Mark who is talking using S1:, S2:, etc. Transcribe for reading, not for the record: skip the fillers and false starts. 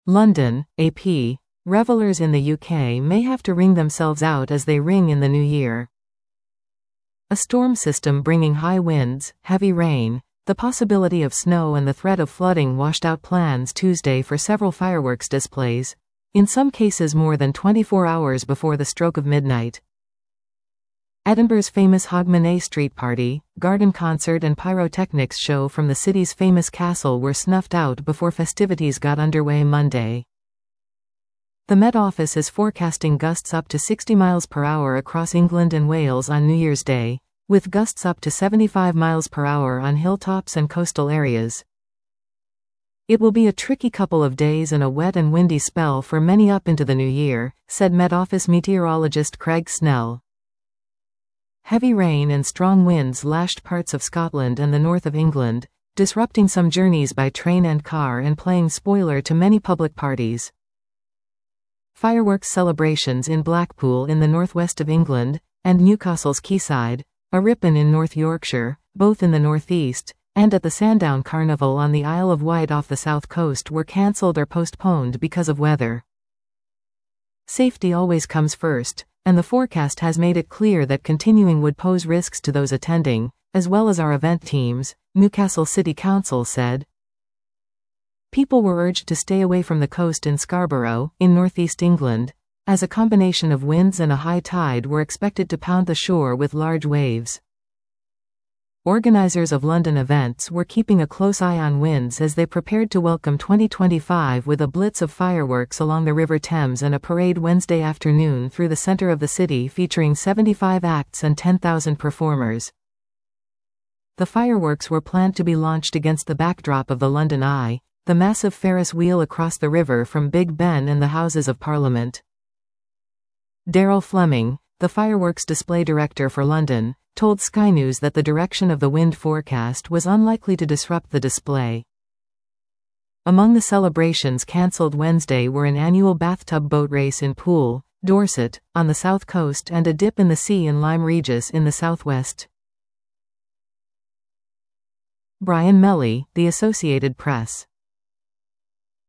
S1: London, AP. Revellers in the UK may have to wring themselves out as they ring in the new year. A storm system bringing high winds, heavy rain, the possibility of snow and the threat of flooding washed out plans Tuesday for several fireworks displays, in some cases more than 24 hours before the stroke of midnight. Edinburgh's famous Hogmanay Street Party, garden concert and pyrotechnics show from the city's famous castle were snuffed out before festivities got underway Monday. The Met Office is forecasting gusts up to 60 miles per hour across England and Wales on New Year's Day, with gusts up to 75 miles per hour on hilltops and coastal areas. It will be a tricky couple of days and a wet and windy spell for many up into the new year, said Met Office meteorologist Craig Snell. Heavy rain and strong winds lashed parts of Scotland and the north of England, disrupting some journeys by train and car and playing spoiler to many public parties. Fireworks celebrations in Blackpool in the northwest of England, and Newcastle's Quayside, a Ripon in North Yorkshire, both in the northeast, and at the Sandown Carnival on the Isle of Wight off the south coast were cancelled or postponed because of weather. Safety always comes first, and the forecast has made it clear that continuing would pose risks to those attending, as well as our event teams, Newcastle City Council said. People were urged to stay away from the coast in Scarborough, in northeast England, as a combination of winds and a high tide were expected to pound the shore with large waves. Organisers of London events were keeping a close eye on winds as they prepared to welcome 2025 with a blitz of fireworks along the River Thames and a parade Wednesday afternoon through the centre of the city featuring 75 acts and 10,000 performers. The fireworks were planned to be launched against the backdrop of the London Eye, the massive Ferris wheel across the river from Big Ben and the Houses of Parliament. Daryl Fleming, the fireworks display director for London, told Sky News that the direction of the wind forecast was unlikely to disrupt the display. Among the celebrations cancelled Wednesday were an annual bathtub boat race in Poole, Dorset, on the south coast and a dip in the sea in Lyme Regis in the southwest. Brian Melly, The Associated Press.